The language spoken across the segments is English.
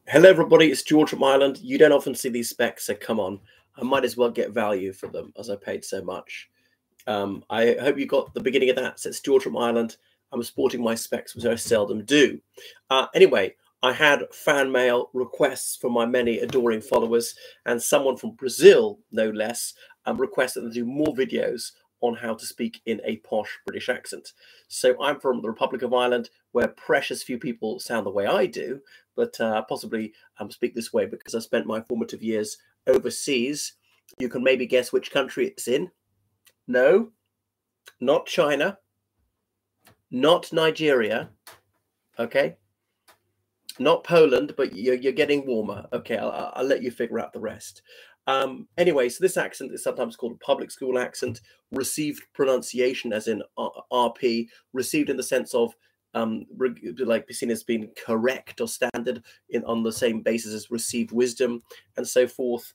Hello, everybody. It's George from Ireland. You don't often see these specs, so come on. I might as well get value for them as I paid so much. I hope you got the beginning of that. So it's George from Ireland. I'm sporting my specs, which I seldom do. Anyway, I had fan mail requests from my many adoring followers, and someone from Brazil, no less, requested to do more videos on how to speak in a posh British accent. So I'm from the Republic of Ireland, where precious few people sound the way I do, but possibly speak this way because I spent my formative years overseas. You can maybe guess which country it's in. No, not China, not Nigeria, okay? Not Poland, but you're getting warmer. Okay, I'll let you figure out the rest. Anyway, so this accent is sometimes called a public school accent. Received pronunciation, as in RP, received in the sense of like seen as being correct or standard on the same basis as received wisdom and so forth.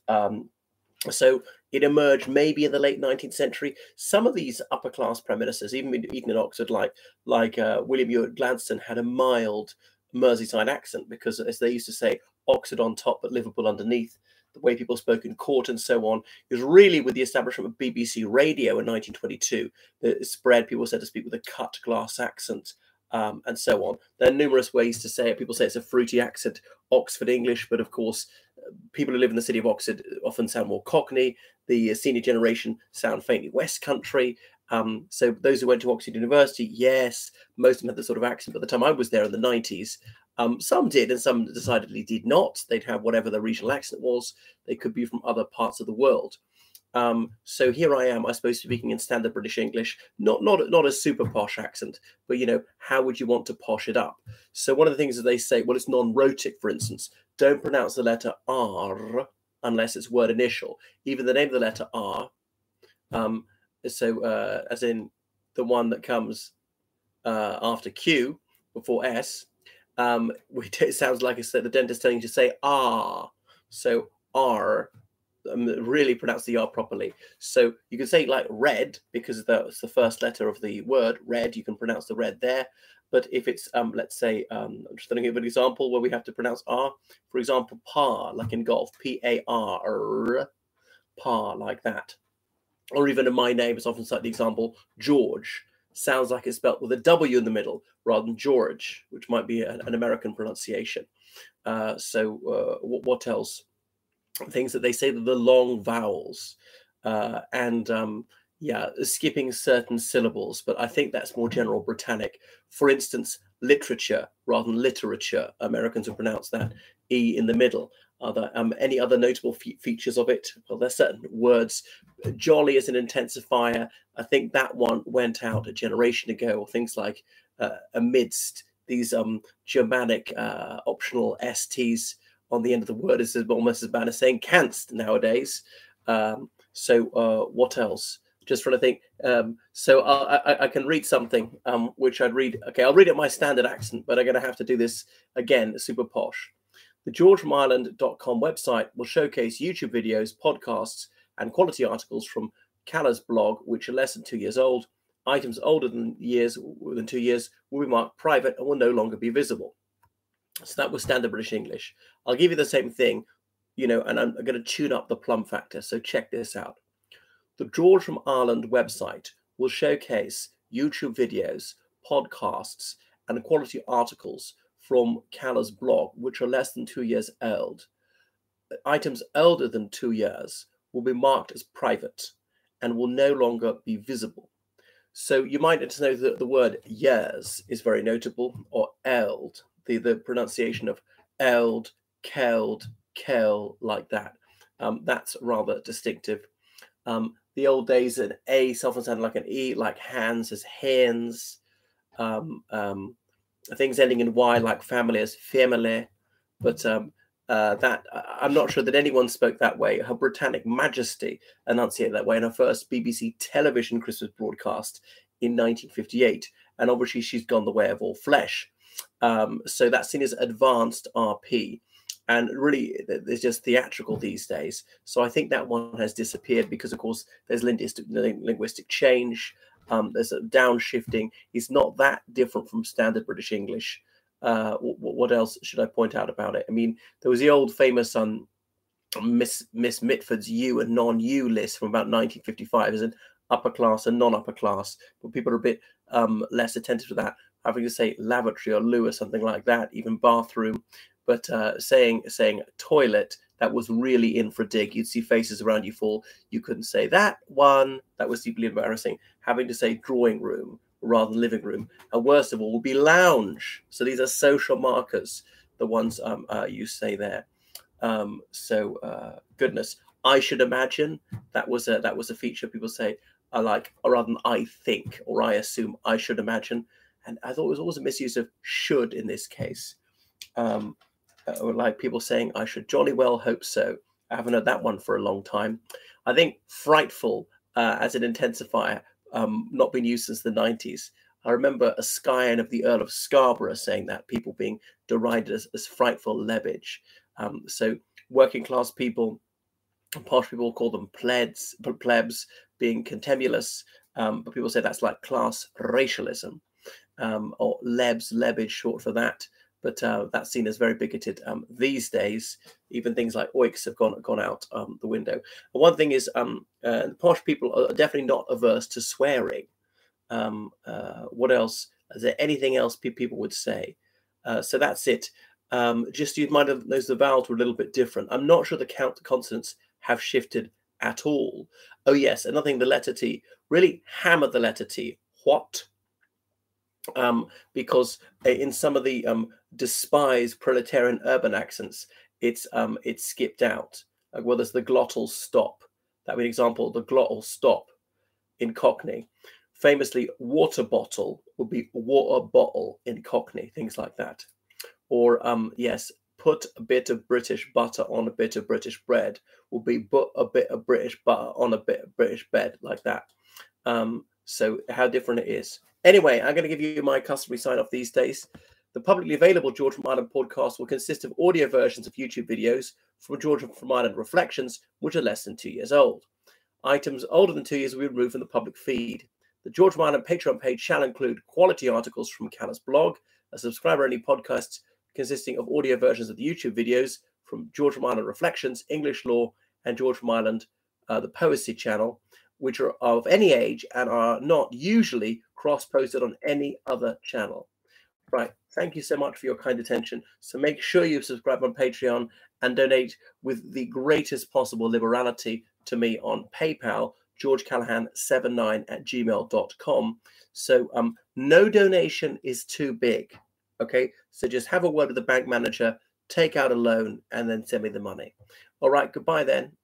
So it emerged maybe in the late 19th century. Some of these upper class prime ministers, even in Oxford, like William Ewart Gladstone, had a mild Merseyside accent because, as they used to say, Oxford on top but Liverpool underneath. The way people spoke in court and so on. It was really with the establishment of BBC Radio in 1922 that it spread. People said to speak with a cut glass accent. And so on. There are numerous ways to say it. People say it's a fruity accent, Oxford English, but of course, people who live in the city of Oxford often sound more Cockney. The senior generation sound faintly West Country. So those who went to Oxford University, yes, most of them had the sort of accent. By the time I was there in the 90s, some did and some decidedly did not. They'd have whatever their regional accent was. They could be from other parts of the world. So here I am, I suppose, speaking in standard British English, not a super posh accent, but how would you want to posh it up? So one of the things that they say, well, it's non-rhotic, for instance. Don't pronounce the letter R unless it's word initial, even the name of the letter R. As in the one that comes after Q before S, it sounds like the dentist telling you to say R. So R. Really pronounce the R properly. So you can say like red because that's the first letter of the word red. You can pronounce the red there. But if it's let's say I'm just thinking of an example where we have to pronounce R. For example, par, like in golf, P-A-R, par, like that. Or even in my name, it's often cited the example George. Sounds like it's spelled with a W in the middle rather than George, which might be an American pronunciation. What else? Things that they say that the long vowels skipping certain syllables, but I think that's more general Britannic. For instance, literature rather than literature. Americans would pronounce that E in the middle. Are there any other notable features of it? Well, there's certain words. Jolly is an intensifier. I think that one went out a generation ago, or things like amidst. These Germanic optional STs on the end of the word is almost as bad as saying canst nowadays. What else? Just trying to think. I can read something which I'd read. Okay, I'll read it in my standard accent, but I'm going to have to do this again, super posh. The GeorgeFromIreland.com website will showcase YouTube videos, podcasts, and quality articles from Callah's blog, which are less than 2 years old. Items older than 2 years will be marked private and will no longer be visible. So that was standard British English. I'll give you the same thing, and I'm going to tune up the plum factor. So check this out. The George from Ireland website will showcase YouTube videos, podcasts, and quality articles from Callah's blog, which are less than 2 years old. Items older than 2 years will be marked as private and will no longer be visible. So you might know that the word years is very notable, or eld. The pronunciation of eld, keld, kel, like that. That's rather distinctive. The old days, an A often sounded like an E, like hands as hands. Things ending in Y, like family as family. But that I'm not sure that anyone spoke that way. Her Britannic Majesty enunciated that way in her first BBC television Christmas broadcast in 1958. And obviously she's gone the way of all flesh. So that's seen as advanced RP. And really, there's just theatrical these days. So I think that one has disappeared because, of course, there's linguistic change. There's a downshifting. It's not that different from standard British English. What else should I point out about it? I mean, there was the old famous Miss Mitford's U and non-U list from about 1955 as an upper class and non-upper class, but people are a bit less attentive to that, having to say lavatory or loo or something like that, even bathroom. But saying toilet, that was really in for a dig. You'd see faces around you fall. You couldn't say that one. That was deeply embarrassing. Having to say drawing room rather than living room. And worst of all would be lounge. So these are social markers, the ones you say there. Goodness, I should imagine that was a feature. People say I like, or rather than I think or I assume, I should imagine. And I thought it was always a misuse of should in this case. Or like people saying I should jolly well hope so. I haven't heard that one for a long time. I think frightful as an intensifier, not been used since the 90s. I remember a scion of the Earl of Scarborough saying that, people being derided as frightful lebbage. So working class people, posh people call them plebs, being contumelious, but people say that's like class racialism, or lebbage, short for that. But that's seen as very bigoted these days. Even things like oiks have gone out the window. But one thing is, posh people are definitely not averse to swearing. What else? Is there anything else people would say? So that's it. Just you might have noticed the vowels were a little bit different. I'm not sure the consonants have shifted at all. Oh yes, another thing, the letter T. Really hammer the letter T. What? Because in some of the despised proletarian urban accents, it's skipped out. Like, well, there's the glottal stop. That would be an example. The glottal stop in Cockney. Famously, water bottle would be water bottle in Cockney. Things like that. Or yes, put a bit of British butter on a bit of British bread would be put a bit of British butter on a bit of British bread, like that. So how different it is. Anyway, I'm going to give you my customary sign off these days. The publicly available George from Ireland podcast will consist of audio versions of YouTube videos from George from Ireland Reflections, which are less than 2 years old. Items older than 2 years will be removed from the public feed. The George from Ireland Patreon page shall include quality articles from Callum's blog, a subscriber-only podcast consisting of audio versions of the YouTube videos from George from Ireland Reflections, English Law, and George from Ireland, the Poesy channel, which are of any age and are not usually cross-posted on any other channel. Right. Thank you so much for your kind attention. So make sure you subscribe on Patreon and donate with the greatest possible liberality to me on PayPal, georgecallahan79@gmail.com. So no donation is too big. Okay. So just have a word with the bank manager, take out a loan, and then send me the money. All right. Goodbye then.